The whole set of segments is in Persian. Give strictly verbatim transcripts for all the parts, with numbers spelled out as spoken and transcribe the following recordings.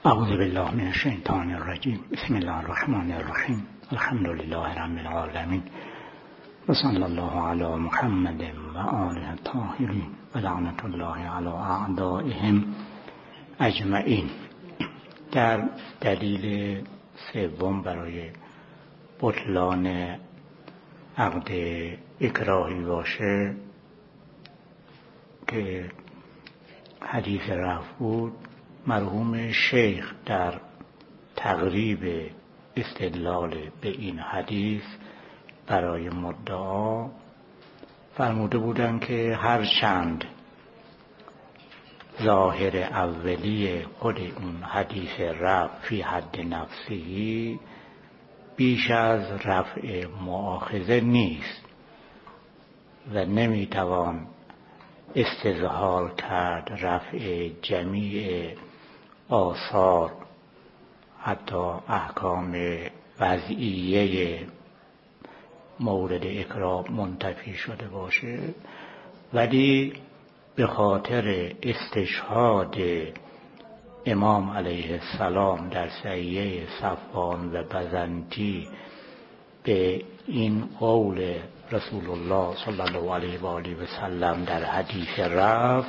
اعوذ بالله من الشیطان الرجیم. بسم الله الرحمن الرحیم. الحمد لله رب العالمین و صلی الله علی محمد و آله الطاهرین و لعنت الله علی اعدائهم اجمعین. در دلیل سوم برای بطلان عقد اکراهی باشه که حدیث رفع بود، مرحوم شیخ در تقریب استدلال به این حدیث برای مدعا فرموده بودند که هر چند ظاهر اولی خود اون حدیث رفع فی حد نفسی بیش از رفع مؤاخذه نیست و نمیتوان استظهار کرد رفع جمیع آثار حتی احکام وضعیه مورد اکراه منتفی شده باشه، ولی به خاطر استشهاد امام علیه السلام در سعیه صفوان و بزنطی به این قول رسول الله صلی الله علیه و آله و سلم در حدیث رفع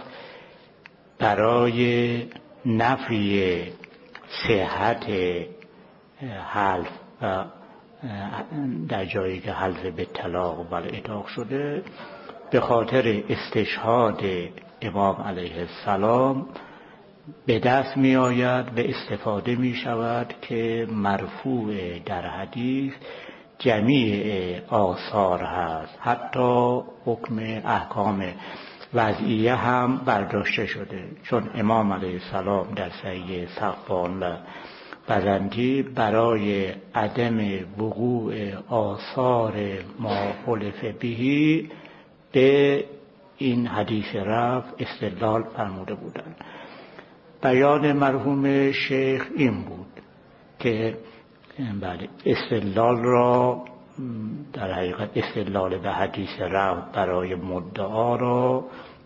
برای نفی صحت حلف و در جایی که حلف به طلاق و اطلاق شده، به خاطر استشهاد امام علیه السلام به دست می آید و استفاده می شود که مرفوع در حدیث جمیع آثار هست، حتی حکم احکام وضعیه هم برداشته شده، چون امام علیه السلام در سعیه صفوان و بزنطی برای عدم وقوع آثار ما خلف بهی به این حدیث رفع استدلال فرموده بودند. بیان مرحوم شیخ این بود که بله استدلال را در حقیقت استدلال به حدیث رفع برای مدعا را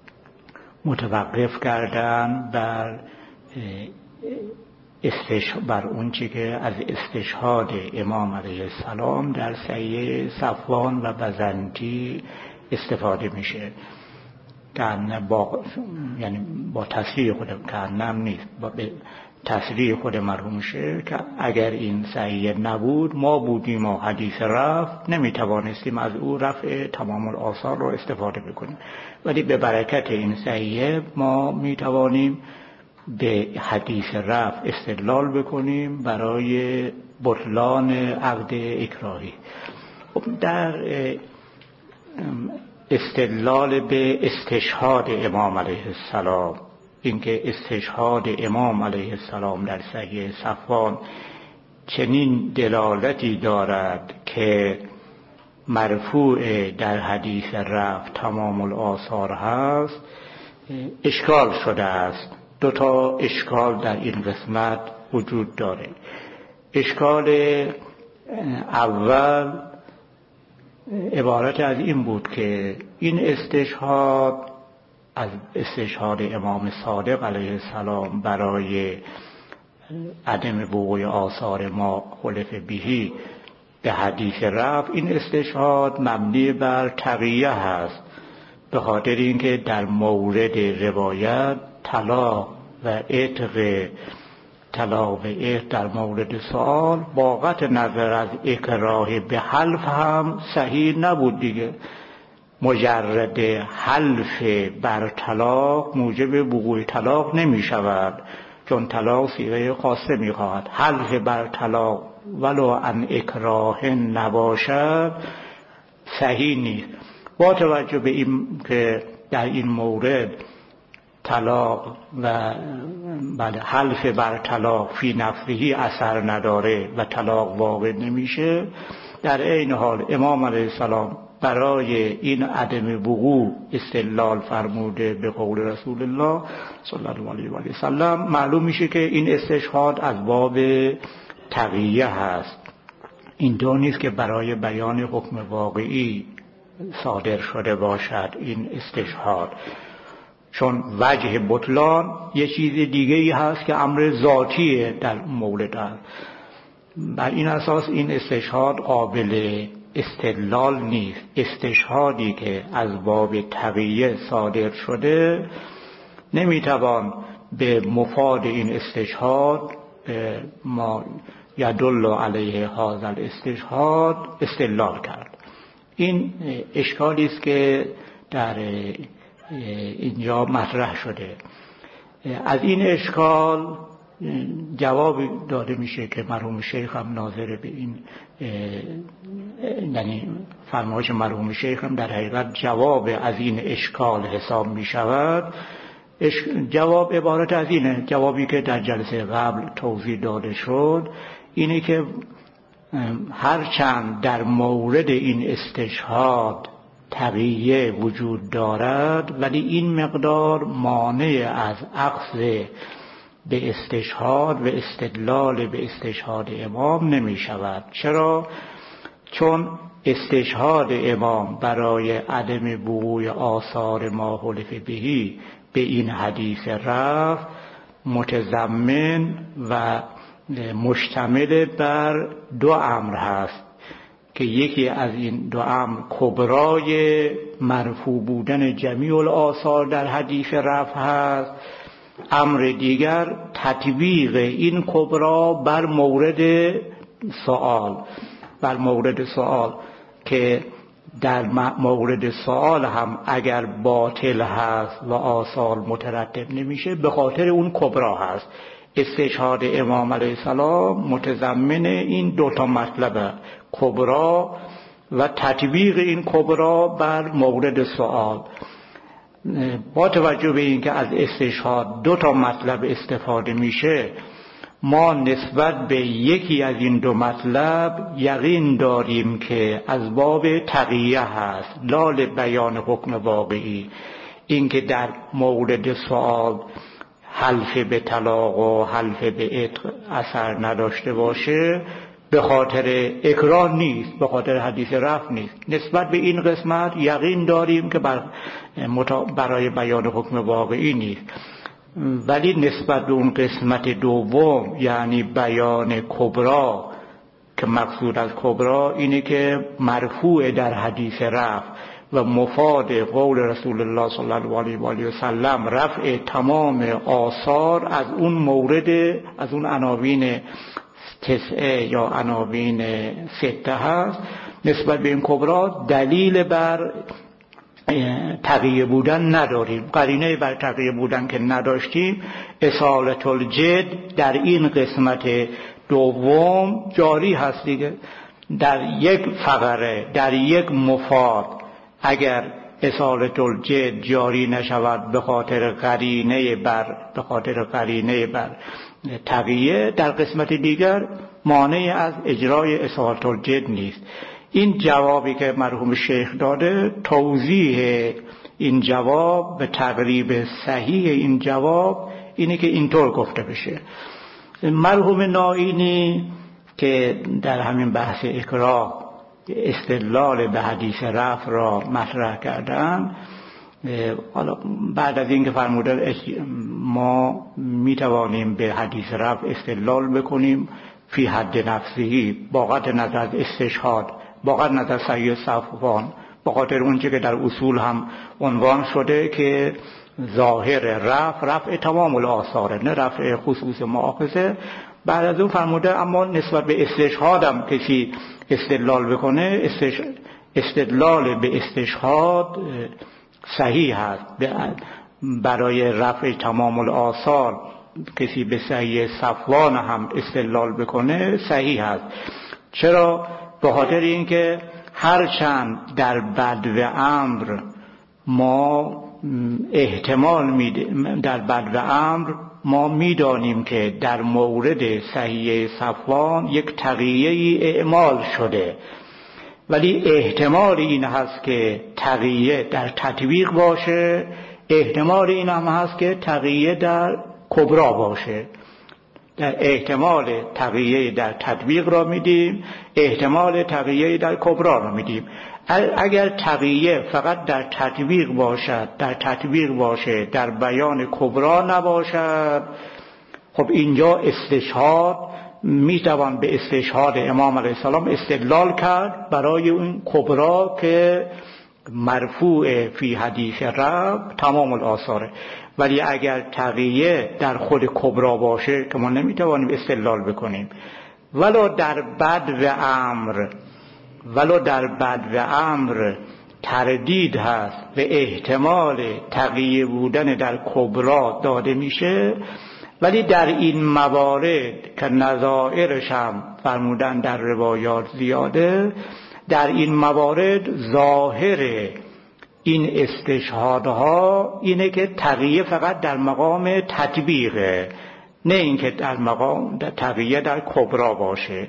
متوقف کردن بر استش بر اون چی که از استشهاد امام علیه السلام در سعیه صفوان و بزنطی استفاده میشه، که با یعنی با تصریح خود کارنم نیست، با تصریح خود مرحوم شیخ که اگر این سعیه نبود ما بودیم و حدیث رفع نمیتوانستیم از او رفع تمام الآثار رو استفاده بکنیم، ولی به برکت این سعیه ما میتوانیم به حدیث رفع استدلال بکنیم برای بطلان عقد اکراهی. در استدلال به استشهاد امام علیه السلام، اینکه استشهاد امام علیه السلام در سعیه صفوان چنین دلالتی دارد که مرفوع در حدیث رفع تمام الآثار هست، اشکال شده است. دو تا اشکال در این قسمت وجود داره. اشکال اول عبارت از این بود که این استشهاد از استشهاد امام صادق علیه السلام برای عدم وقوع آثار ما خلف بهی به حدیث رفع، این استشهاد مبنی بر تقیه هست، به خاطر اینکه در مورد روایت طلاق و عتق طلاق و عتق در مورد سوال با قطع نظر از اکراه به حلف هم صحیح نبود دیگه. مجرد حلف بر طلاق موجب وقوع طلاق نمی شود، چون طلاق صیغه خاصه می خواهد. حلف بر طلاق ولو ان اکراه نباشد صحیح نیست. با توجه به این که در این مورد طلاق و بله حلف بر طلاق فی نفسه اثر نداره و طلاق واقع نمیشه، در عین حال امام علیه السلام برای این عدم وقوع استدلال فرموده به قول رسول الله صلی الله علیه و آله وسلم. معلوم میشه که این استشهاد از باب تقیه هست. این دو نیست که برای بیان حکم واقعی صادر شده باشد این استشهاد. چون وجه بطلان یه چیز دیگه ای هست که امر ذاتیه در مورد هست. بر این اساس این استشهاد قابل استدلال نیست. استشهادی که از باب تقیه صادر شده نمیتوان به مفاد این استشهاد ما یدل علیه هذا الاستشهاد استدلال کرد. این اشکالی است که در اینجا مطرح شده. از این اشکال جواب داده میشه که مرحوم شیخ هم ناظر به این، یعنی فرمایش مرحوم شیخ هم در حقیقت جواب از این اشکال حساب میشود. جواب عبارت از اینه، جوابی که در جلسه قبل توضیح داده شد اینه که هرچند در مورد این استشهاد تقیه وجود دارد، ولی این مقدار مانع از اخذ به استشهاد و استدلال به استشهاد امام نمی شود. چرا؟ چون استشهاد امام برای عدم وقوع آثار ما حلف بهی به این حدیث رفع متضمن و مشتمل بر دو امر هست که یکی از این دو امر کبرای مرفوع بودن جمیع الآثار در حدیث رفع هست، امر دیگر تطبیق این کبرا بر مورد سوال بر مورد سوال که در مورد سوال هم اگر باطل هست و آثار مترتب نمیشه به خاطر اون کبرا هست. استشهاد امام علیه السلام متضمن این دوتا مطلب، کبرا و تطبیق این کبرا بر مورد سوال. با توجه به اینکه از استشهاد دو تا مطلب استفاده میشه، ما نسبت به یکی از این دو مطلب یقین داریم که از باب تقیه هست، لال بیان حکم واقعی. اینکه در مورد سوال حلف به طلاق و حلف به عتق اثر نداشته باشه به خاطر اکراه نیست، به خاطر حدیث رفع نیست. نسبت به این قسمت یقین داریم که بر برای بیان حکم واقعی نیست، ولی نسبت به اون قسمت دوم یعنی بیان کبرا که مقصود از کبرا اینه که مرفوع در حدیث رفع و مفاد قول رسول الله صلی الله علیه و آله و سلم رفع تمام آثار از اون مورد، از اون عناوین تسعه یا عناوین سته هست. نسبت به این کبرا دلیل بر تقیه بودن نداریم. قرینه بر تقیه بودن که نداشتیم، اصالت الجد در این قسمت دوم جاری هست دیگه. در یک فقره، در یک مفاد اگر اصالت الجد جاری نشود به خاطر قرینه بر به خاطر قرینه بر تقیه، در قسمت دیگر مانع از اجرای اصالت الجد نیست. این جوابی که مرحوم شیخ داده، توضیح این جواب به تقریب صحیح این جواب اینه که اینطور گفته بشه. مرحوم نائینی که در همین بحث اکراه استدلال به حدیث رفع را مطرح کردن، حالا بعد از اینکه فرمودن ما میتوانیم به حدیث رفع استدلال بکنیم فی حد نفسهی با قطع نظر از استشهاد، با قطع نظر صحیح صفوان، با خاطر اونچه که در اصول هم عنوان شده که ظاهر رفع رفع تمام الآثار، نه رفع خصوص مؤاخذه. بعد از اون فرموده اما نسبت به استشهاد هم کسی استدلال بکنه، استدلال به استشهاد صحیح هست. برای رفع تمام الآثار کسی به صحیح صفوان هم استدلال بکنه صحیح هست. چرا؟ به خاطر اینکه هرچند در بدو امر ما احتمال میدیم، در بدو امر ما میدانیم که در مورد صحیح صفوان یک تقیه اعمال شده، ولی احتمال این هست که تقیه در تطبیق باشه، احتمال این هم هست که تقیه در کبرا باشه. در احتمال تقیه در تطبیق را میدیم، احتمال تقیه در کبرا را میدیم. اگر تقیه فقط در تطبیق باشد، در تطبیق باشه، در بیان کبرا نباشد، خب اینجا استشهاد میتوان به استشهاد امام علیه السلام استدلال کرد برای اون کبرا که مرفوع فی حدیث رب تمام الآثاره. ولی اگر تقیه در خود کبرا باشه که ما نمیتوانیم استدلال بکنیم، ولو در بد و امر ولو در بد و امر تردید هست و احتمال تقیه بودن در کبرا داده میشه، ولی در این موارد که نظائرش هم فرمودن در روایات زیاده، در این موارد ظاهر این استشهادها اینه که تقیه فقط در مقام تطبیقه، نه اینکه در مقام در تقیه در کبرا باشه.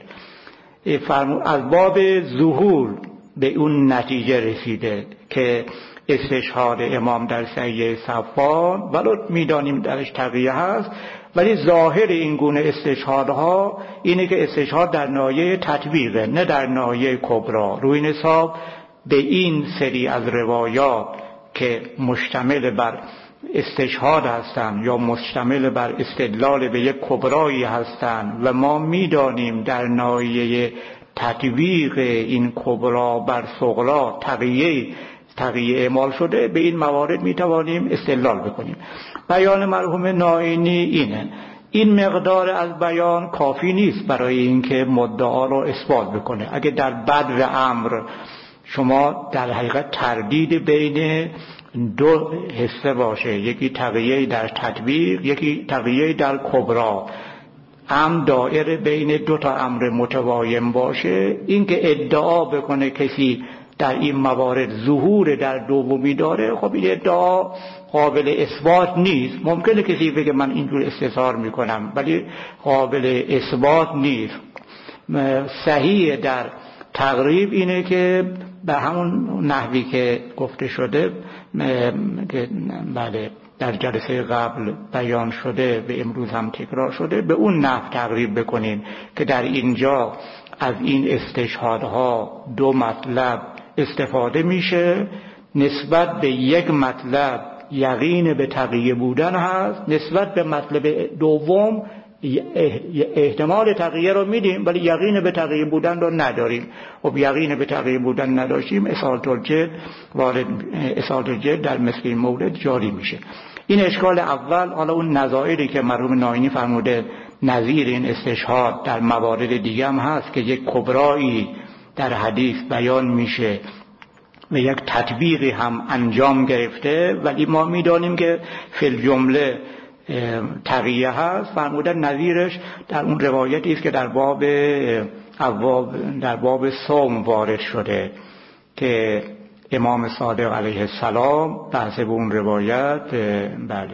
از باب ظهور به اون نتیجه رسیده که استشهاد امام در سیه صفان ولو میدانیم درش تقیه هست، ولی ظاهر این گونه استشهادها اینه که استشهاد در ناحیه تطبیقه، نه در ناحیه کبرا. روی این حساب به این سری از روایات که مشتمل بر استشهاد هستند یا مشتمل بر استدلال به یک کبرایی هستند و ما میدانیم در ناحیه تطبیق این کبرا بر صغرا تقیه تقیه اعمال شده، به این موارد میتوانیم استدلال بکنیم. بیان مرحوم نائینی اینه. این مقدار از بیان کافی نیست برای اینکه مدعا رو اثبات بکنه. اگه در بد و امر شما در حقیقت تردید بین دو حصه باشه، یکی تقیه در تطبیق، یکی تقیه در کبرا، هم دائره بین دو تا امر متوایم باشه، اینکه ادعا بکنه کسی در این موارد ظهور در دومی داره، خب این ادعا قابل اثبات نیست. ممکنه کسی بگه من اینجور استظهار میکنم، ولی قابل اثبات نیست. صحیح در تقریب اینه که به همون نحوی که گفته شده که بله در جلسه قبل بیان شده و امروز هم تکرار شده، به اون نحو تقریب بکنیم که در اینجا از این استشهادها دو مطلب استفاده میشه. نسبت به یک مطلب یقین به تقیه بودن هست، نسبت به مطلب دوم احتمال تقیه رو میدیم ولی یقین به تقیه بودن رو نداریم. خب یقین به تقیه بودن نداشتیم، اصالت الجد وارد اصالت الجد در مثل این مورد جاری میشه. این اشکال اول. حالا اون نظائری که مرحوم نائینی فرموده نظیر این استشهاد در موارد دیگه هم هست که یک کبرایی در حدیث بیان میشه و یک تطبیقی هم انجام گرفته، ولی ما میدانیم که فی الجمله تقیه هست. فرمودن نظیرش در اون روایتی است که در باب ابواب در باب صوم وارد شده که امام صادق علیه السلام بحث به اون روایت بله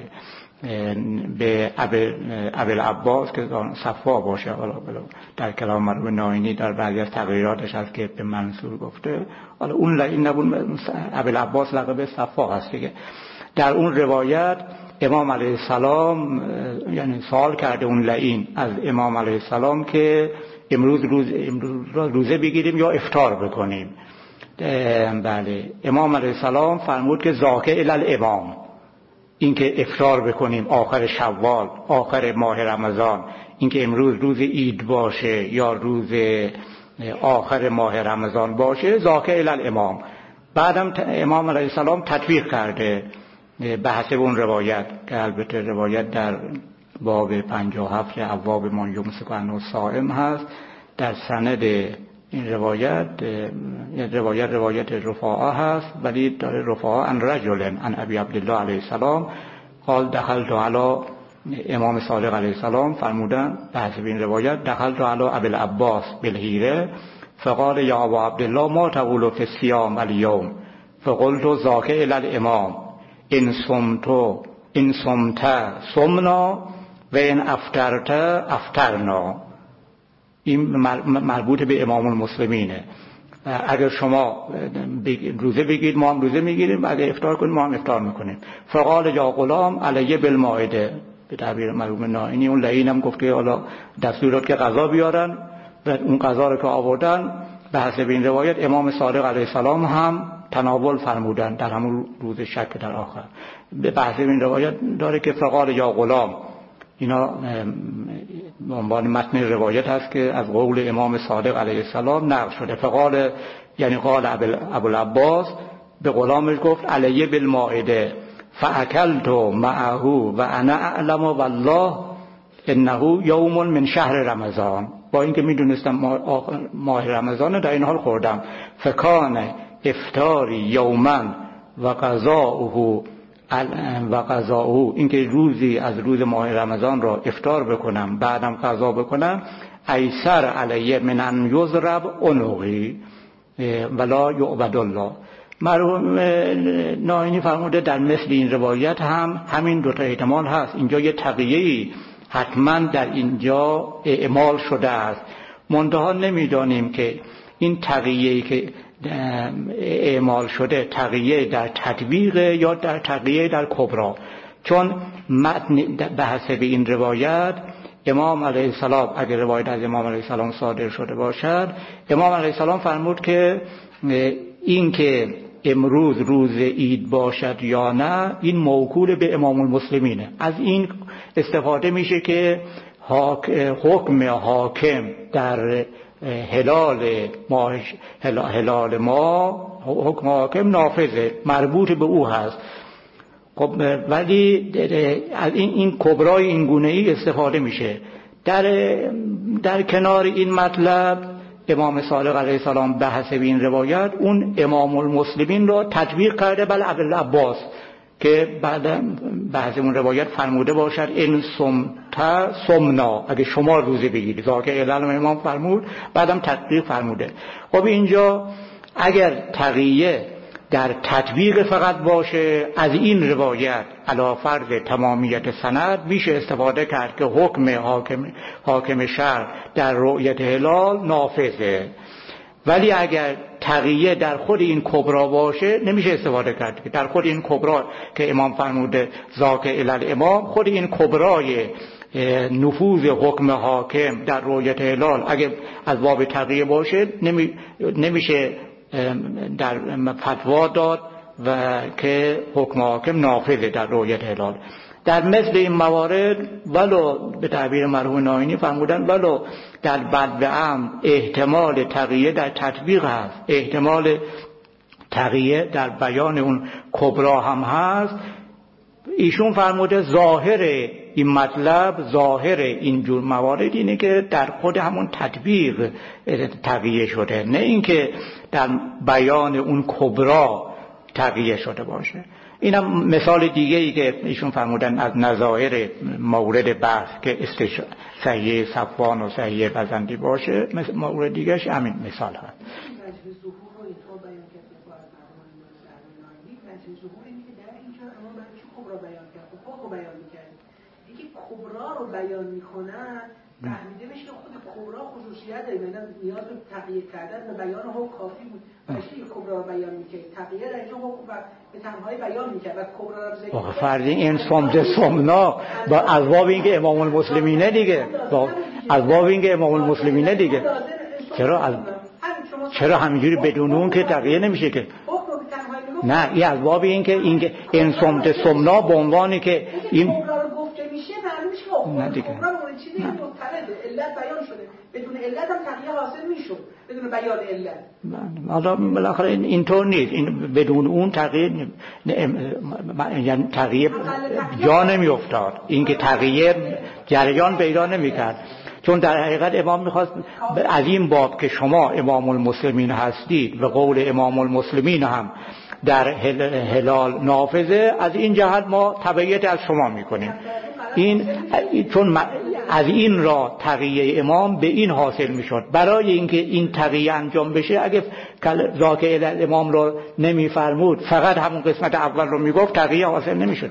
به ابوالعباس که صفا باشه، حالا در کلام مرحوم نائینی در بعضی از تغییراتش هست که به منصور گفته، حالا اون این نبود ابوالعباس لقب صفا هست دیگه. در اون روایت امام علیه السلام یعنی سوال کرده اون لعین از امام علیه السلام که امروز روز امروز روزه بگیریم یا افطار بکنیم. بله امام علیه السلام فرمود که ذاک الی الامام، اینکه افطار بکنیم آخر شوال آخر ماه رمضان، اینکه امروز روز عید باشه یا روز آخر ماه رمضان باشه، ذاک الی الامام. بعدم امام علیه السلام تطبیق کرده به حسب اون روایت که البته روایت در باب پنجاه و هفت ابواب من یمسک عنه الصائم هست. در سند این روایت روایت روایت رفاعه هست، ولی داره رفاعه عن رجل عن ابی عبدالله علیه السلام قال دخلت علی امام صادق علیه السلام فرمودن به حسب این روایت دخلت علی ابی العباس بالحیره فقال یا ابا عبدالله ما تقول فی الصیام الیوم فقلت ذاک الی الامام ان صمت ان صمت صمنا و ان افطرت افطرنا. این مربوط به امام المسلمینه. اگر شما روزه بگیرید ما هم روزه میگیریم، اگر افطار کنیم ما هم افطار میکنیم. فقال یا غلام علیه بالمائده، به تعبیر مرحوم نائینی اون لعین هم گفت که حالا دستور داد که غذا بیارن و اون غذا رو که آوردن به حسب این روایت امام صادق علیه السلام هم تناول فرمودن در همون روز شک در آخر. به حسب این روایت داره که فقال یا غلام، اینا به عنوان متن روایت هست که از قول امام صادق علیه السلام نقل شده. فقال یعنی قال ابوالعباس به غلامش گفت علیه بالمائده فاکلت معه و انا اعلم والله انه یوم من شهر رمضان، با اینکه میدونستم ماه رمضان در این حال خوردم. فکان افطاری یوما و قضاؤه و قضاؤه، اینکه روزی از روز ماه رمضان را افطار بکنم بعدم قضا بکنم، ایسر علیه من ان یضرب عنقی ولا یعبد الله. مرحوم ناینی فرموده در مثل این روایت هم همین دو تا احتمال هست. اینجا یه تقیه‌ای حتما در اینجا اعمال شده است، منتها نمیدانیم که این تقیه‌ای که اعمال شده تقیه در تطبیق یا در تقیه در کبرا، چون متن به حسب این روایت امام علیه السلام، اگر روایت از امام علیه السلام صادر شده باشد، امام علیه السلام فرمود که این که امروز روز عید باشد یا نه این موکول به امام المسلمینه. از این استفاده میشه که حکم حاکم در هلال ما هلال ما حکم حاکم نافذه، مربوط به او هست. خب ولی از این این کبرای این گونه ای استفاده میشه. در در کنار این مطلب امام صادق علیه السلام به حسب این روایت اون امام المسلمین را تطبیق کرده بل عبدالعباس که بعد به حسب اون روایت فرموده باشد ان صمت صمنا، اگه شما روزه بگیرید، ذاک علل امام فرمود بعدم تطبیق فرموده. خب اینجا اگر تقیه در تطبیق فقط باشه از این روایت علی فرض تمامیت سند میشه استفاده کرد که حکم حاکم حاکم شرع در رؤیت هلال نافذه. ولی اگر تقیه در خود این کبرا باشه نمیشه استفاده کرد که در خود این کبرا که امام فرموده ذاک علل امام، خود این کبرای نفوذ حکم حاکم در رؤیت هلال اگه از باب تقیه باشه نمی نمیشه در فتوا داد و که حکم حاکم نافذه در رؤیت هلال. در مثل این موارد ولو به تعبیر مرحوم ناینی فرمودن ولو در بدو عام احتمال تقیه در تطبیق هست، احتمال تقیه در بیان اون کبرا هم هست. ایشون فرموده ظاهر این مطلب، ظاهر این جور موارد اینه که در خود همون تطبیق تقیه شده، نه اینکه در بیان اون کبرا تقیه شده باشه. اینم مثال دیگه ای که ایشون فرمودن از نظایر مورد بحث که صحیح صفوان و صحیح غزنوی باشه، مورد دیگهش همین مثال هست. کبرا رو بیان میکنن فهمیده بشه که خود کبرا خصوصیت داره، یعنی نیاز به تقیه کردن به بیان حکم کافی بود. بشه کبرا رو بیان میکنه، تقیه در اینجا حکم به تنهایی بیان میکنه و کبرا رو ذکر آخه فردی این صمت صمنا با از باب اینکه امام المسلمینه دیگه، از باب اینکه امام المسلمینه دیگه، چرا از چرا همینجوری بدون اون که تقیه نمیشه که؟ نه این از باب اینکه اینکه این صمت صمنا به عنوانی که این نه دیگه چیزی که مستند علت بیان شده، بدون علت هم تقیه حاصل میشد، بدون بیان علت. حالا بالاخره اینطور نیست، این بدون اون تقیه یعنی تقیه جا نمیافتاد، اینکه تقیه جریان پیدا نمیکرد. چون در حقیقت امام میخواست از این باب که شما امام المسلمین هستید و قول امام المسلمین هم در هلال نافذه، از این جهت ما تبعیت از شما میکنیم. این چون از این را تقیه امام به این حاصل میشد. برای اینکه این تقیه انجام بشه اگه ذاک علل امام رو نمیفرمود فقط همون قسمت اول رو میگفت تقیه حاصل نمیشد.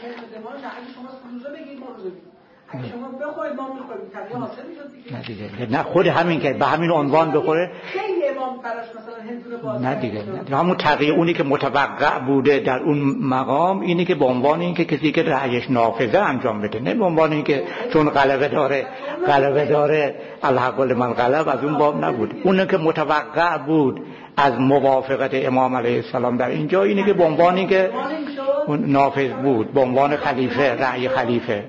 شما بخورید ما میخوریم تقیه حاصل میشد دیگه. نه دیگه نه خود همین که به همین عنوان بخوره خیلی امام براش مثلا هندونه باز نه دیگه نه. همون تقیه اونی که متوقع بوده در اون مقام اینی که به عنوان این که کسی که رأیش نافذه انجام بده، نه به عنوان این که چون غلبه داره غلبه داره الحق لمن غلب، از اون باب نبود. اون که متوقع بود از موافقت امام علیه السلام در اینجا اینی که به عنوان این که اون نافذ بود به عنوان خلیفه، رأی خلیفه.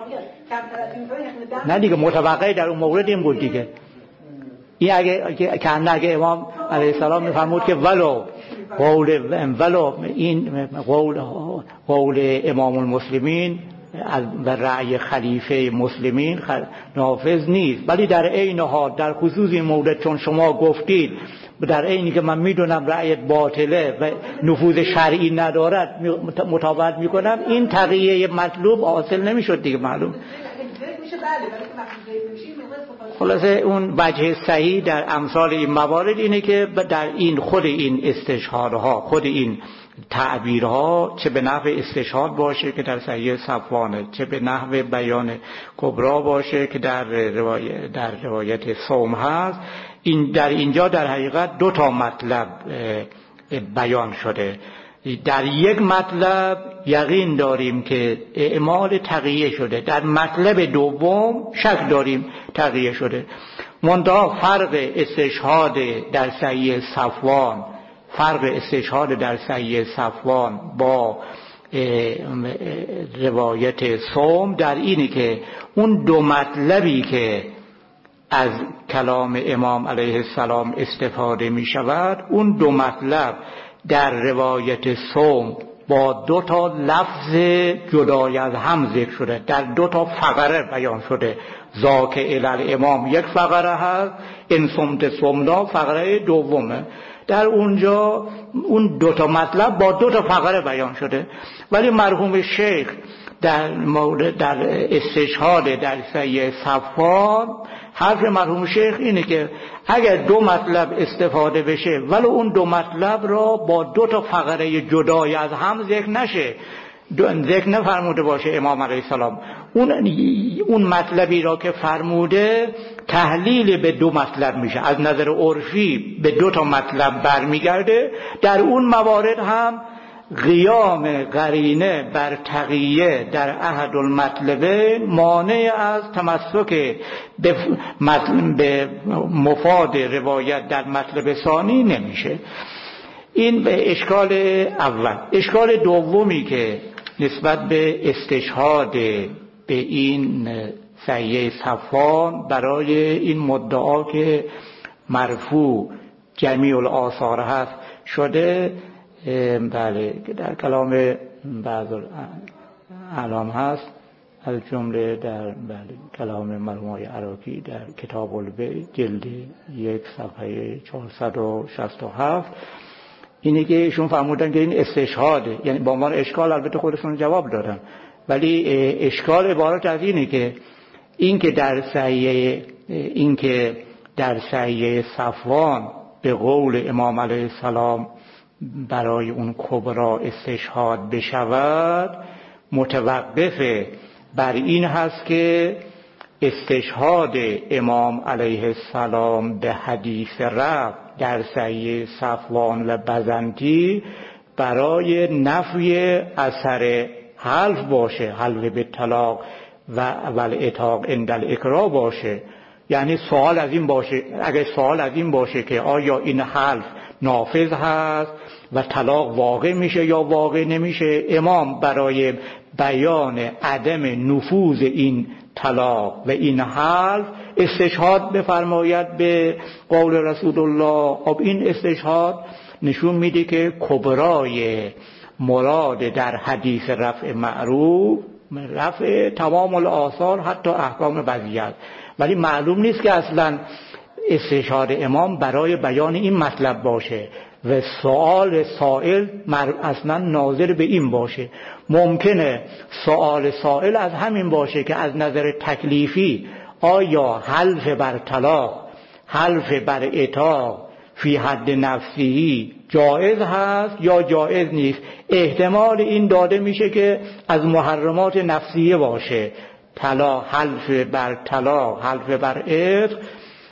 نه دیگه متوقع در اون مورد این بود دیگه. این اگه که اگه امام علیه السلام میفرمود که ولو قول ولو این قول قول امام المسلمین و رأی خلیفه مسلمین نافذ نیست، ولی در عین حال در خصوص این مورد چون شما گفتید در عینی که من میدونم رأیت باطله و نفوذ شرعی ندارد مطابقت میکنم، این تقیه مطلوب حاصل نمیشد دیگه. معلوم خلاصه اون وجه صحیح در امثال این موارد اینه که در این خود این استشهادها، خود این تعبیرها، چه به نحو استشهاد باشه که در صحیح صفوانه، چه به نحو بیان کبرا باشه که در روایت در روایت صوم هست، این در اینجا در حقیقت دو تا مطلب بیان شده. در یک مطلب یقین داریم که اعمال تقیه شده، در مطلب دوم شک داریم تقیه شده. منتها فرق استشهاد در صحیح صفوان فرق استشهاد در صحیح صفوان با روایت صوم در اینه که اون دو مطلبی که از کلام امام علیه السلام استفاده می شود، اون دو مطلب در روایت صوم با دو تا لفظ جدای از هم ذکر شده، در دو تا فقره بیان شده. ذاک الی امام یک فقره هست، ان صمت صمنا فقره دومه. در اونجا اون دو تا مطلب با دو تا فقره بیان شده. ولی مرحوم شیخ در مورد در استشهاد در صحیح صفوان، حرف مرحوم شیخ اینه که اگر دو مطلب استفاده بشه ولی اون دو مطلب را با دو تا فقره جدای از هم ذکر نشه، ذکر نفرموده باشه امام علیه السلام، اون اون مطلبی را که فرموده تحلیل به دو مطلب میشه، از نظر عرفی به دو تا مطلب برمیگرده. در اون موارد هم قیام قرینه بر تقیه در احد المطلبه مانع از تمسک به مفاد روایت در مطلب ثانی نمیشه. این به اشکال اول. اشکال دومی که نسبت به استشهاد به این صحیح صفوان برای این مدعا که مرفوع جمیع الآثار هست شده، بله که در کلام بعض اعلام هست، از جمله در بله کلام مرحوم عراقی در کتاب البیع جلد یک صفحه چهارصد و شصت و هفت، اینه که ایشون فرمودن که این استشهاده، یعنی با عنوان اشکال البته خودشون جواب دادن، ولی اشکال عبارت از اینه که این که در صحیح این که در صحیح صفوان به قول امام علیه السلام برای اون کبرا استشهاد بشود متوقف بر این هست که استشهاد امام علیه السلام به حدیث رفع در صحیح صفوان و بزنطی برای نفی اثر حلف باشه، حلف به طلاق و اول اطاق عند الاکراه باشه. یعنی سوال از این باشه، اگه سوال از این باشه که آیا این حلف نافذ هست و طلاق واقع میشه یا واقع نمیشه، امام برای بیان عدم نفوذ این طلاق و این حلف استشهاد بفرماید به قول رسول الله. خب این استشهاد نشون میده که کبرای مراد در حدیث رفع معروف رفع تمام الآثار حتی احکام وضعیت، ولی معلوم نیست که اصلا استشهاد امام برای بیان این مطلب باشه و سوال سائل اصلا ناظر به این باشه. ممکنه سوال سائل از همین باشه که از نظر تکلیفی آیا حلف بر طلاق، حلف بر اطاق فی حد نفسی جائز هست یا جائز نیست. احتمال این داده میشه که از محرمات نفسیه باشه، طلاق، حلف بر طلاق، حلف بر عتق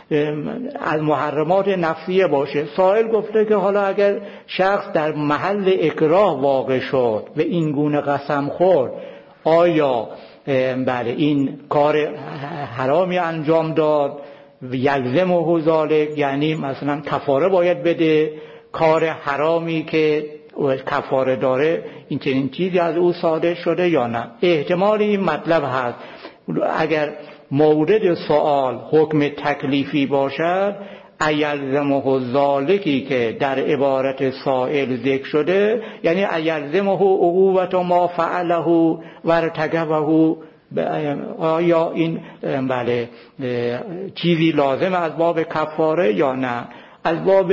از محرمات نفسیه باشه. سائل گفته که حالا اگر شخص در محل اکراه واقع شد و این گونه قسم خورد، آیا بله این کار حرامی انجام داد یلزمه ذلک، یعنی مثلا کفاره باید بده، کار حرامی که کفاره داره این چنین چیزی از او صادر شده یا نه؟ احتمال این مطلب هست. اگر مورد سوال حکم تکلیفی باشد، ایلزمه ذالکی که در عبارت سائل ذکر شده، یعنی ایلزمه عقوبت ما فعله و ارتکبه، آیا این بله چیزی لازم از باب کفاره یا نه؟ از باب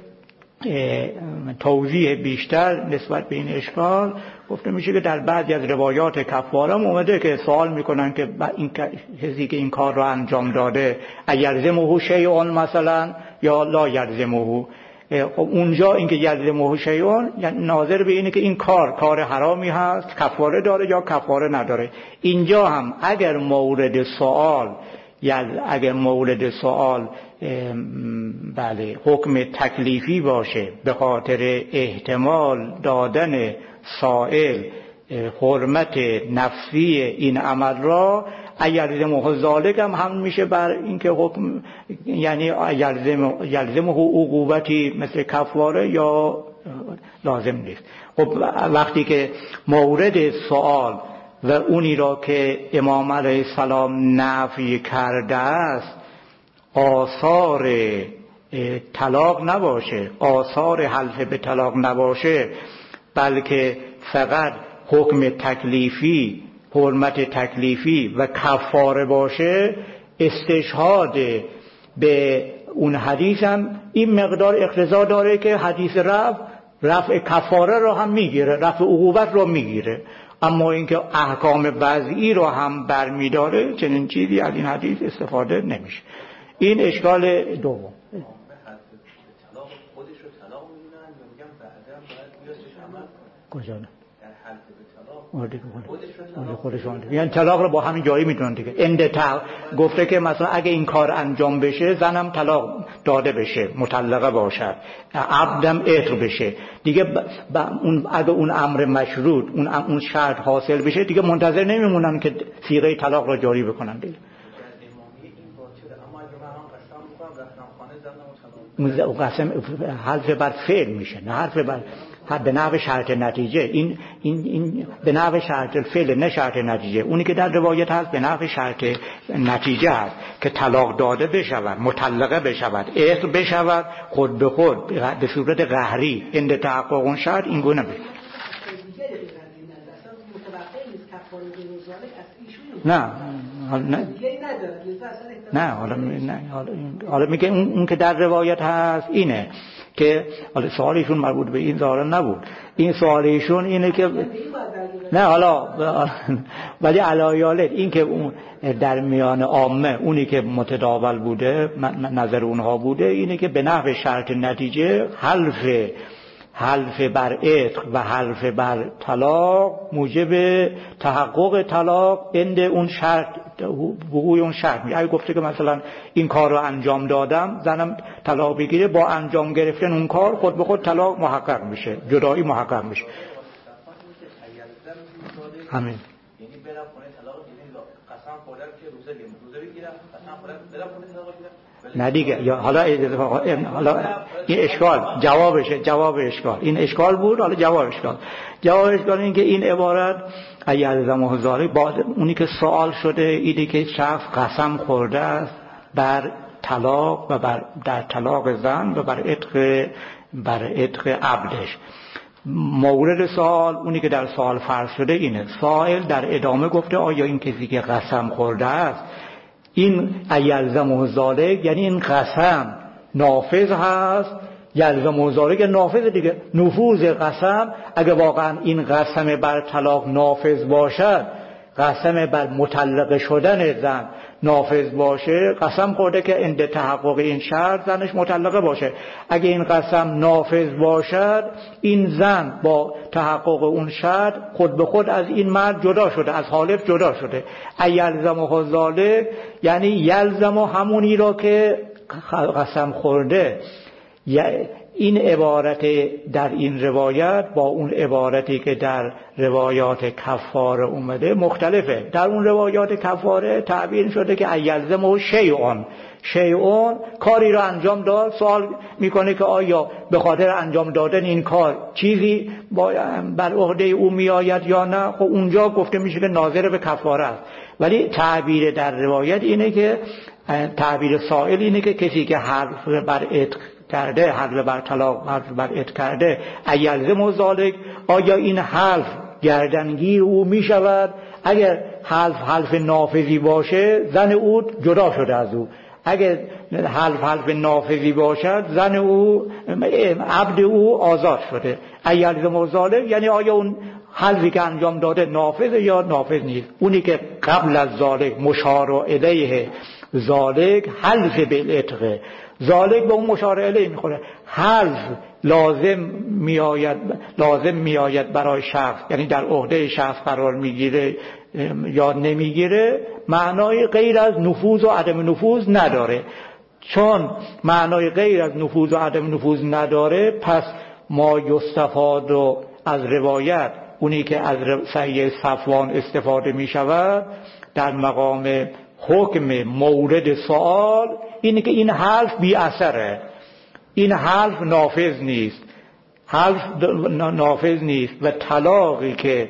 توضیح بیشتر نسبت به این اشکال گفته میشه که در بعضی از روایات کفاره اومده که سوال میکنن که این کسی که این کار رو انجام داده یلزمه شیء مثلا یا لا یلزمه. خب اونجا اینکه یلزمه شیء یعنی ناظر به اینه که این کار کار حرامی هست، کفاره داره یا کفاره نداره. اینجا هم اگر مورد سوال یعنی اگر مورد سوال بله حکم تکلیفی باشه به خاطر احتمال دادن سائل حرمت نفسی این عمل را، یلزمه ذالک هم هم میشه بر اینکه حکم یعنی یلزم یلزمه عقوبتی مثل کفاره یا لازم نیست. خب وقتی که مورد سوال و اونی را که امام علیه السلام نفی کرده است آثار طلاق نباشه، آثار حلف به طلاق نباشه، بلکه فقط حکم تکلیفی، حرمت تکلیفی و کفاره باشه، استشهاد به اون حدیث هم این مقدار اقتضا داره که حدیث رفع رفع کفاره رو هم میگیره، رفع عقوبت رو میگیره. اما اینکه احکام وضعی رو هم برمیداره، چنین چیزی از این حدیث استفاده نمیشه. این اشکال دوم. کجا نه؟ خودشون یعنی طلاق رو با همین جایی میدونن دیگه. اند طلاق گفته که مثلا اگه این کار انجام بشه زنم طلاق داده بشه، مطلقه باشد، عبدم عتق بشه دیگه. ب... ب... اون اگه اون امر مشروط، اون اون شرط حاصل بشه دیگه، منتظر نمیمونن که صیغه طلاق رو جاری بکنن دیگه. اون قسم حذف بر فعل میشه، نه حذف بر به نحو شرط نتیجه. این این این به نحو شرط فعل نه شرط نتیجه. اونی که در روایت هست به نحو شرط نتیجه هست که طلاق داده بشود، مطلقه بشود، عتق بشود خود به خود به صورت قهری عند تحقق اون شرط این گونه بشه. نه نه نه حالا نه حالا میگه اون که در روایت هست اینه که حالا سوالشون مربوط به این ظاهرا نبود. این سوالشون اینه که نه حالا ولی علایالت این که اون در میان عامه اونی که متداول بوده، نظر اونها بوده اینه که به نحو شرط نتیجه حلف حلف بر عتق و حلف بر طلاق موجب تحقق طلاق عند اون شرط، وقوع اون شرط میشه. اگه گفته که مثلا این کار رو انجام دادم زنم طلاق بگیره، با انجام گرفتن اون کار خود به خود طلاق محقق میشه، جدایی محقق میشه. همین یعنی برم خونه طلاق، یعنی قسم خوردم که روزه بگیرم روزه بگیرم قسم خوردم برم خونه طلاق بگیرم نه دیگه. یا حالا حالا این اشکال جوابشه، جواب اشکال این اشکال بود. حالا جواب اشکال جواب اشکال این که این عبارت ایلزمه ذالک با اونی که سوال شده اینی که شخص قسم خورده است بر طلاق و بر در طلاق زن و بر عتق بر عتق عبدش. مورد سوال اونی که در سوال فرض شده اینه. سائل در ادامه گفته آیا این کسی که قسم خورده است این یلزمه ذالک یعنی این قسم نافذ هست؟ یلزمه ذالک نافذ دیگه، نفوذ قسم. اگه واقعا این قسم بر طلاق نافذ باشد، قسم بر مطلقه شدن زن نافذ باشه، قسم خورده که عند تحقق این شرط زنش مطلقه باشه. اگه این قسم نافذ باشد، این زن با تحقق اون شرط خود به خود از این مرد جدا شده، از حالف جدا شده. یلزمه ذالک یعنی یلزمه همونی را که قسم خورده، این عبارت در این روایت با اون عبارتی که در روایات کفاره اومده مختلفه. در اون روایات کفاره تعبیر شده که ایلزمه شیئون، شیئون کاری را انجام داد، سوال میکنه که آیا به خاطر انجام دادن این کار چیزی بر عهده او میآید یا نه. خب اونجا گفته میشه که ناظر به کفاره است، ولی تعبیر در روایت اینه که تعبیر سائل اینه که کسی که حرف بر عتق کرده، حلف بر طلاق، حلف بر عتق کرده، ایلزم ذالک، آیا این حلف گردنگیر او می شود؟ اگر حلف حلف نافذی باشه زن او جدا شده از او، اگر حلف حلف نافذی باشد زن او عبد او آزاد شده. ایلزم ذالک یعنی آیا اون حلفی که انجام داده نافذ یا نافذ نیست. اونی که قبل از ذالک مشار الیه ذالک حلف بالعتق، ذالک به اون مشار الیه میخوره. حلف لازم میآید لازم میآید برای شخص، یعنی در عهده شخص قرار میگیره یا نمیگیره، معنای غیر از نفوذ و عدم نفوذ نداره. چون معنای غیر از نفوذ و عدم نفوذ نداره، پس ما یستفاد و از روایت، اونی که از صحیح صفوان استفاده می شود در مقام حکم مورد سوال، اینه که این حلف بی اثره، این حلف نافذ نیست، حلف نافذ نیست و طلاقی که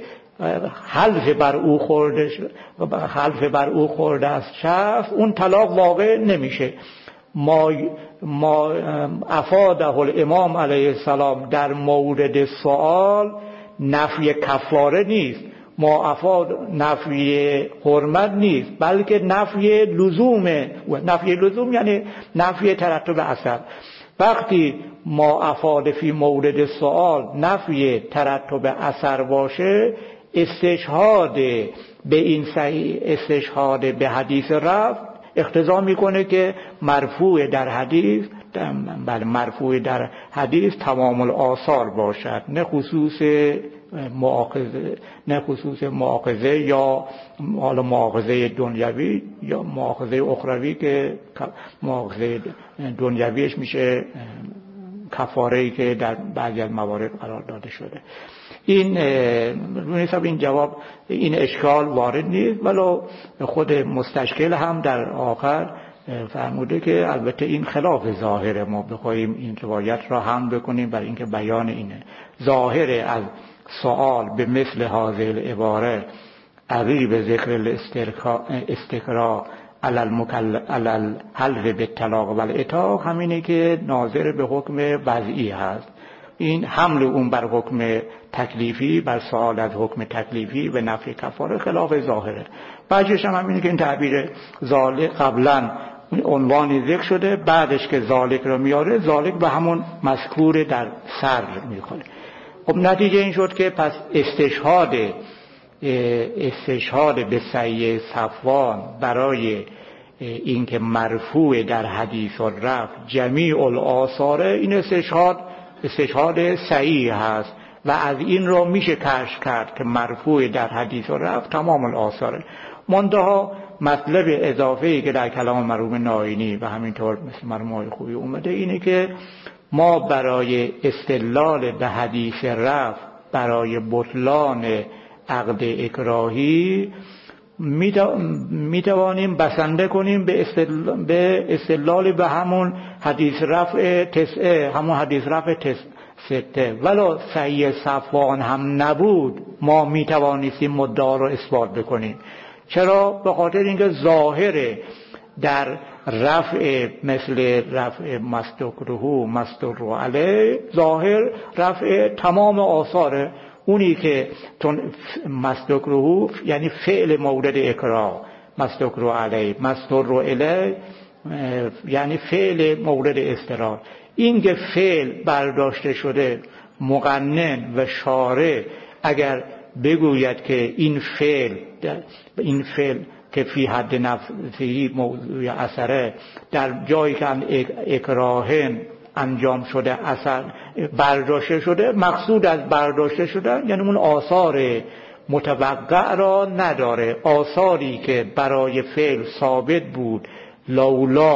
حلف بر او خورده حلف بر او خورده از شخص، اون طلاق واقع نمیشه. ما ما افاده الامام علیه السلام در مورد سوال نفی کفاره نیست، ما افاد نفی حرمت نیست، بلکه نفی لزومه. نفی لزوم یعنی نفی ترتب اثر. وقتی ما افاد فی مورد سوال نفی ترتب اثر باشه، استشهاد به این صحیح، استشهاد به حدیث رفع اقتضا میکنه که مرفوع در حدیث، بله مرفوع در حدیث تمام الآثار باشد، نه خصوص مؤاخذه نه خصوص مؤاخذه یا حالا مؤاخذه دنیوی یا مؤاخذه اخروی که مؤاخذه دنیویش میشه کفاره‌ای که در بعضی از موارد قرار داده شده. این حساب این جواب این اشکال وارد نیست، ولو خود مستشکل هم در آخر فرموده که البته این خلاف ظاهر ما بخوایم این روایت را هم بکنیم، برای اینکه بیان اینه ظاهر از سوال به مثل هذه العباره عقیب ذکر الاستقراء علی المکلف علی الحلف بالطلاق و العتاق همینه که ناظر به حکم وضعی هست. این حمل اون بر حکم تکلیفی، بر سوال از حکم تکلیفی و نفی کفاره خلاف ظاهره. بعدش هم همینه که این تعبیر ذالک قبلا عنوانی ذکر شده، بعدش که ذالک رو میاره، ذالک به همون مذکور در سر میخوره. خب نتیجه این شد که پس استشهاد استشهاد به صحیح صفوان برای اینکه مرفوع در حدیث و رفع جمیع الآثار، این استشهاد استشهاد صحیح هست و از این رو میشه کشف کرد که مرفوع در حدیث و رفع تمام الآثار. منتها مطلب اضافه‌ای که در کلام مرحوم ناینی و همینطور مثل مرحوم آقای خویی اومده اینه که ما برای استدلال به حدیث رفع برای بطلان عقد اکراهی میتوانیم بسنده کنیم به استدلال به استدلال به همون حدیث رفع تسعه، همون حدیث رفع سته. ولو صحیح صفوان هم نبود ما میتوانیستیم مدعا رو اثبات بکنیم. چرا؟ به خاطر اینکه ظاهر در رفع مثل رفع مستکرهو مستکرهو علیه، ظاهر رفع تمام آثاره. اونی که تون مستکرهو یعنی فعل مورد اکراه، مستکرهو علیه، مستکرهو علیه یعنی فعل مورد استقرار. این که فعل برداشته شده، مقنن و شارع اگر بگوید که این فعل این فعل که فی حد نفسی موضوع اثره، در جایی که اکراهن انجام شده اثر برداشته شده، مقصود از برداشته شده یعنی اون آثار متوقع را نداره. آثاری که برای فعل ثابت بود لولا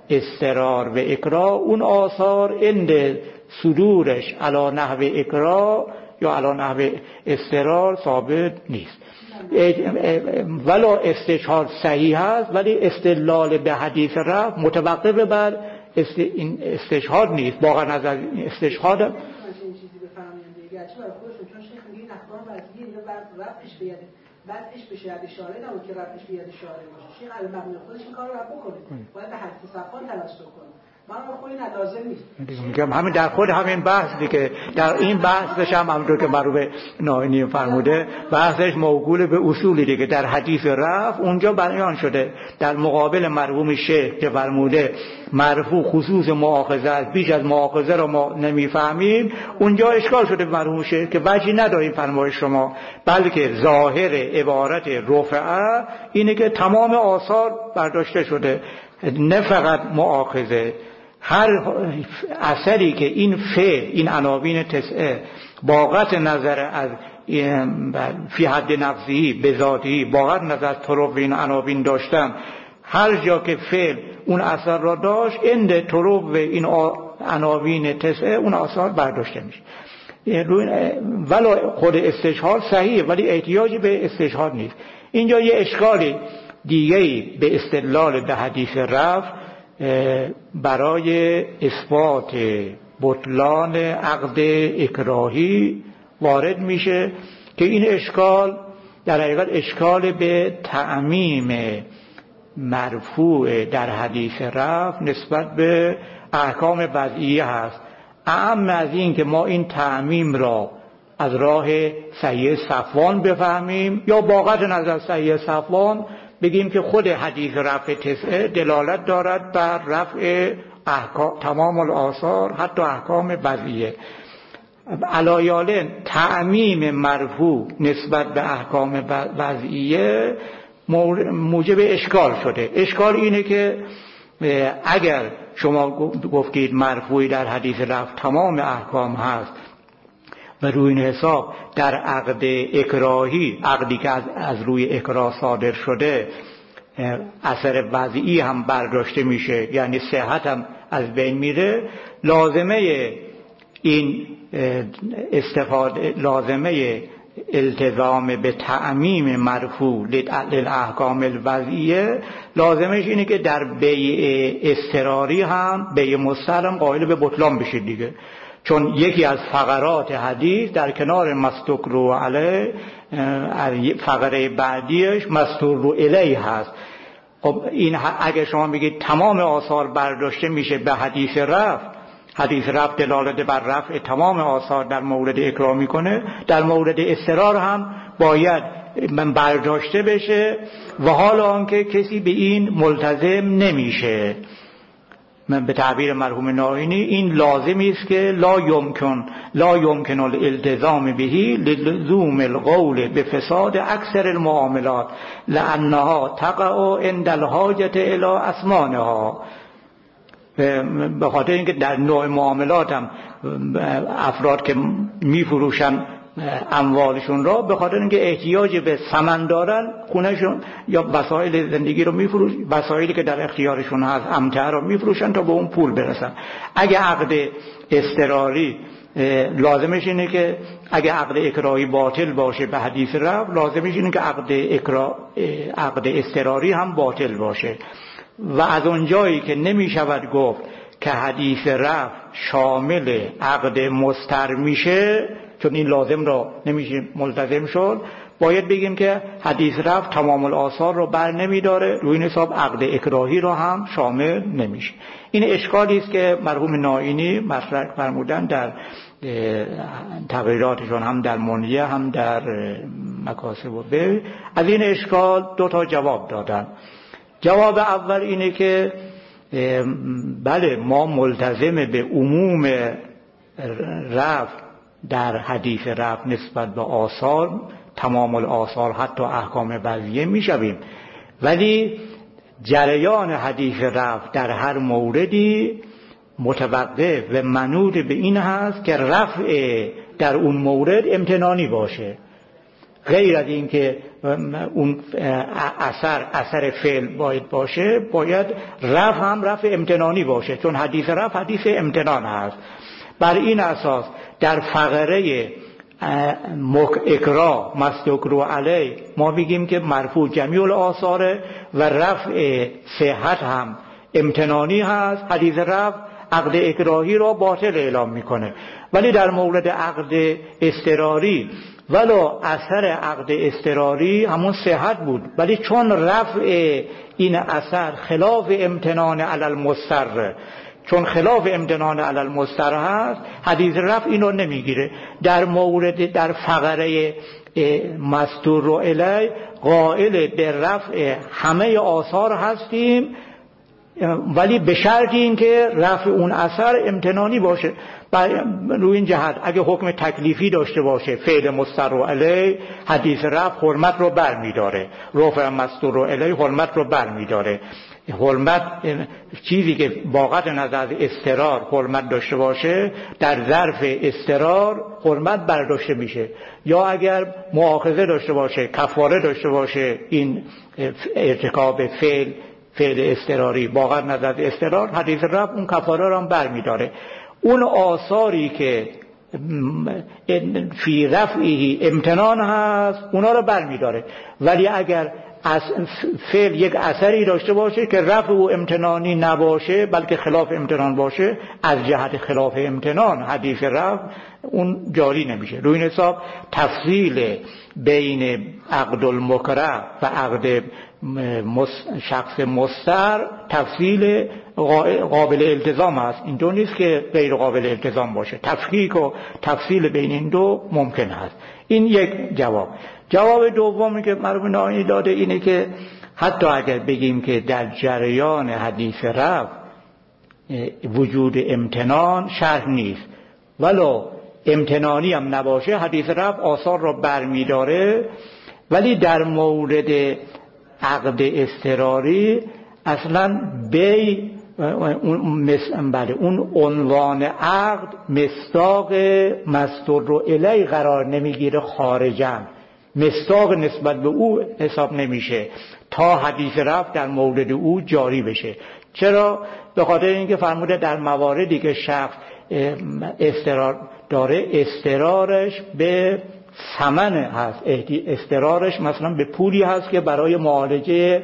استرار و اقرا، اون آثار اند صدورش علی نحو اقرا یا علی نحو استرار ثابت نیست. ولا استشهاد صحیح هست ولی استدلال به حدیث رفع متوقف بر است... این استشهاد نیست. واقعا از استشهاد این چیزی بفهمیم دیگه چه برای خودشون، چون شیخ میگه اخبار وضعی اینجا بعد رفعش بیاد بعدش به شهادت اشاره نمون که رفعش بیاد اشاره باشه. شیخ علی مبنی خودش این کارو رفع بکنه، باید به حدیث صفان توسل کنه. من خودی ندازم نیست. میگم همین در خود همین بحث دیگه، در این بحثش هم همونطور که مرحوم ناینی فرموده بحثش موکول به اصولی دیگه. در حدیث رفع اونجا بیان شده در مقابل مرحوم شیخ که فرموده مرفوع خصوص مؤاخذه است، بیش از مؤاخذه رو ما نمیفهمیم، اونجا اشکال شده به مرحوم شیخ که وجهی نداریم فرمایش شما، بلکه ظاهر عبارت رفعه اینه که تمام آثار برداشته شده، نه فقط مؤاخذه. هر اثری که این فعل، این عناوین تسعه با قطع نظر از فی حد نفسی به ذاتی با قطع نظر طرف این عناوین داشتن، هر جا که فعل اون اثر را داشت اند طرف این عناوین تسعه اون اثر برداشته میشه. ولی خود استشهاد صحیحه ولی احتیاجی به استشهاد نیست. اینجا یه اشکالی دیگه‌ای به استدلال به حدیث رفع برای اثبات بطلان عقد اکراهی وارد میشه که این اشکال در حقیقت اشکال به تعمیم مرفوع در حدیث رفع نسبت به احکام وضعیه هست. اعم از این که ما این تعمیم را از راه صحیح صفوان بفهمیم یا با قطع نظر صحیح صفوان بگیم که خود حدیث رفع تسعه دلالت دارد بر رفع احکام تمام الآثار حتی احکام وضعیه. علایالن تعمیم مرفوع نسبت به احکام وضعیه موجب اشکال شده. اشکال اینه که اگر شما گفتید مرفوعی در حدیث رفع تمام احکام هست و روی این حساب در عقد اکراهی، عقدی که از, از روی اکراه صادر شده، اثر وضعی هم برداشته میشه، یعنی صحت هم از بین میره، لازمه این استفاده لازمه التزام به تعمیم مرفوع للاحکام الوضعیه لازمش اینه که در بیع اضطراری هم بیع مستر قائل به بطلان بشید دیگه، چون یکی از فقرات حدیث در کنار مستکرو علیه فقره بعدیش مستکرو الیه هست. خب این اگه شما بگید تمام آثار برداشته میشه به حدیث رفع، حدیث رفع دلالت بر رفع تمام آثار در مورد اکراه میکنه، در مورد اضطرار هم باید من برداشته بشه و حال آنکه کسی به این ملتزم نمیشه. من به تعبیر مرحوم ناینی این لازمی است که لا یمکن لا یمکن الالتزام بهی لزوم القول به فساد اکثر المعاملات لانها تقع عند الحاجة الی اسمانها. به خاطر اینکه در نوع معاملات هم افراد که میفروشن اموالشون را به خاطر اینکه احتیاج به ثمن دارن خونهشون یا وسایل زندگی رو میفروشن، وسایلی که در اختیارشون هست امتع رو میفروشن تا به اون پول برسن. اگه عقد اضطراری لازمش اینه که اگه عقد اکراهی باطل باشه به حدیث رفع لازمش اینه که عقد اکرا عقد اضطراری هم باطل باشه. و از اونجایی که نمیشود گفت که حدیث رفع شامل عقد مستر میشه، چون این لازم را نمیشه ملتزم شد، باید بگیم که حدیث رفع تمام الآثار رو بر نمیداره، روی این حساب عقد اکراهی رو هم شامل نمیشه. این اشکالی است که مرحوم ناینی مطرح فرمودن در تغییراتشون، هم در منیه هم در مکاسب و به. از این اشکال دو تا جواب دادن. جواب اول اینه که بله ما ملتزم به عموم رفع در حدیث رفع نسبت به آثار تمام الآثار حتی احکام وضعیه میشویم، ولی جریان حدیث رفع در هر موردی متوقف و منوط به این هست که رفع در اون مورد امتنانی باشه. غیر از این که اون اثر اثر فعل باید باشه، باید رفع هم رفع امتنانی باشه، چون حدیث رفع حدیث امتنان هست. بر این اساس در فقره اکرا مستکرو علی ما میگیم که مرفوع جمیع الآثار و رفع صحت هم امتنانی هست. حدیث رفع عقد اکراهی را باطل اعلام میکنه. ولی در مورد عقد اضطراری ولو اثر عقد اضطراری همون صحت بود، ولی چون رفع این اثر خلاف امتنان علی المضطر، چون خلاف امتنان علی المضطر هست، حدیث رفع اینو نمیگیره. در مورد در فقره مستور الی قائل به رفع همه آثار هستیم، ولی به شرط این که رفع اون اثر امتنانی باشه. روی این جهت اگه حکم تکلیفی داشته باشه فعل مستر علی، حدیث رفع حرمت رو بر می داره، رفع مستور علی حرمت رو بر می داره. حرمت چیزی که باقت نظر از استرار حرمت داشته باشه در ظرف استرار حرمت برداشته میشه، یا اگر مؤاخذه داشته باشه کفاره داشته باشه این ارتکاب فعل فعل استراری باقت نظر از استرار، حدیث رفع اون کفاره رو هم بر می داره. اون آثاری که فی رفعی امتنان هست اونا رو بر می داره. ولی اگر از فعل یک اثری داشته باشه که رفع او امتنانی نباشه بلکه خلاف امتنان باشه، از جهت خلاف امتنان حدیث رفع اون جاری نمیشه. روی این حساب تفصیل بین عقد المکره و عقد شخص مضطر تفصیل قابل التزام است. اینجا نیست که غیر قابل التزام باشه، تفکیک و تفصیل بین این دو ممکن است. این یک جواب. جواب دومی که مرحوم ناینی داده اینه که حتی اگر بگیم که در جریان حدیث رفع وجود امتنان شرط نیست، ولو امتنانی هم نباشه حدیث رفع آثار را برمی داره، ولی در مورد عقد اضطراری اصلا بی اون بله اون عنوان عقد مصداق مستور الی قرار نمیگیره، خارجاً مصداق نسبت به او حساب نمیشه تا حدیث رفع در مورد او جاری بشه. چرا؟ به خاطر اینکه فرموده در مواردی که شخص استرار داره استرارش به ثمن هست، استرارش مثلا به پولی هست که برای معالجه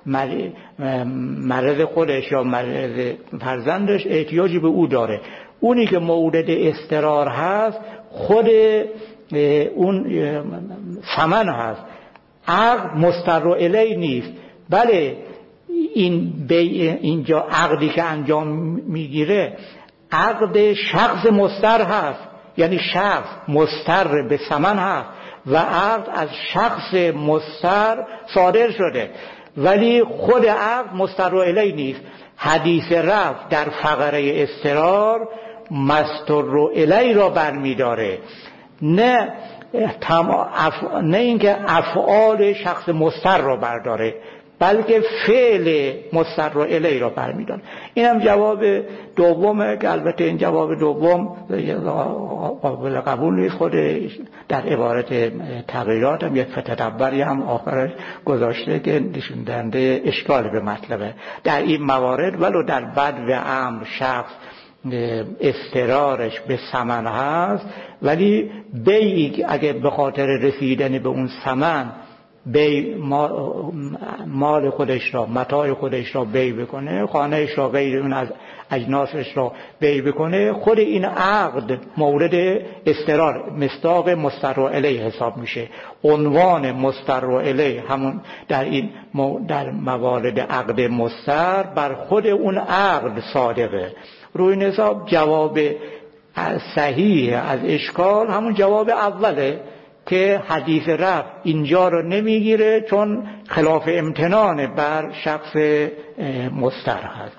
مرض خودش یا مرض فرزندش احتیاجی به او داره. اونی که مورد استرار هست خود اون ثمن هست، عقد مستر الی نیست. بله این اینجا عقدی که انجام میگیره عقد شخص مستر هست، یعنی شخص مستر به ثمن هست و عقد از شخص مستر صادر شده، ولی خود عقد مستر الی نیست. حدیث رفع در فقره استرار مستر الی را برمی داره، نه اف... نه اینکه افعال شخص مستر را برداره بلکه فعل مستر الی را برمیداره. این هم جواب دومه که البته این جواب دوم قابل قبول نیست. خود در عبارت تغییرات هم یک فتدبری هم آخرش گذاشته که نشون دهنده اشکال به مطلبه. در این موارد ولو در بد و امر شخص استرارش به ثمن هست، ولی بیع اگه به خاطر رسیدن به اون ثمن بی مال خودش را متاع خودش را بی بکنه، خانهش را غیر اون از اجناسش را بی بکنه، خود این عقد مورد استرار مصداق مستر الی حساب میشه. عنوان مستر الی همون در این در موارد عقد مستر بر خود اون عقد صادقه. روی این حساب جواب صحیح از اشکال همون جواب اوله که حدیث رفع اینجا رو نمیگیره چون خلاف امتنان بر شخص مستر هست.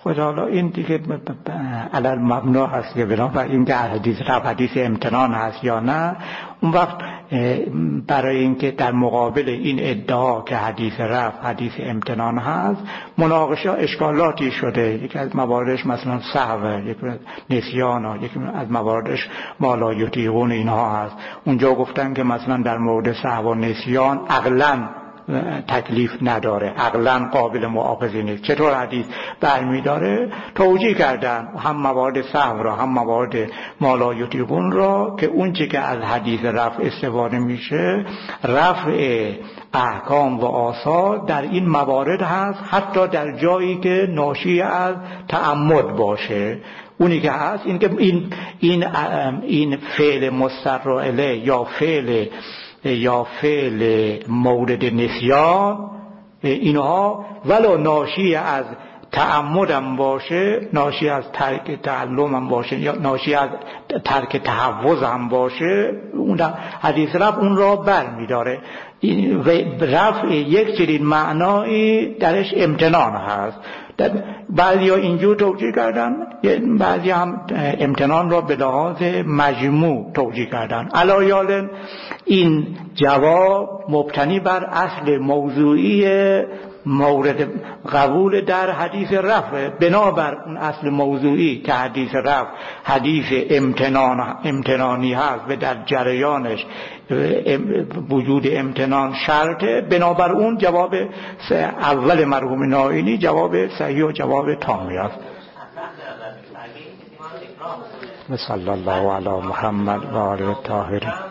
خود حالا این دیگه علل مبنا هست که بنابراین این که حدیث رفع حدیث امتنان هست یا نه. اون وقت برای اینکه در مقابل این ادعا که حدیث رفع حدیث امتنان هست مناقشه اشکالاتی شده. یکی از مواردش مثلا سهو، یکی از نسیان، یکی از مواردش ما لا یطیقون اینها هست. اونجا گفتن که مثلا در مورد سهو و نسیان عقلاً تکلیف نداره، عقلاً قابل مؤاخذه نیست. چطور حدیث برمی داره؟ توجیه کردن هم موارد سهو را هم موارد ما لا یطیقون را که اون چه که از حدیث رفع استفاده میشه رفع احکام و آثار در این موارد هست، حتی در جایی که ناشی از تعمد باشه. اونی که هست این که این این این فعل مستر الیه یا فعل یا فعل مورد نسیان اینها ولو ناشی از تعمدم باشه، ناشی از ترک تعلمم باشه یا ناشی از ترک تحوزم باشه، اون حدیث رفع اون را بر می داره. رفع یک چنین معنایی درش امتنان هست. بعضی ها اینجور توجیه کردن، بعضی هم امتنان را به لحاظ مجموع توجیه کردن. علایال این جواب مبتنی بر اصل موضوعی مورد قبول در حدیث رفع. بنابر اون اصل موضوعی که حدیث رفع حدیث امتنان امتنانی هست و در جریانش وجود امتنان شرطه، بنابر اون جواب اول مرحوم نائینی جواب صحیح و جواب تامی است. صلی الله علی محمد و آله الطاهرین.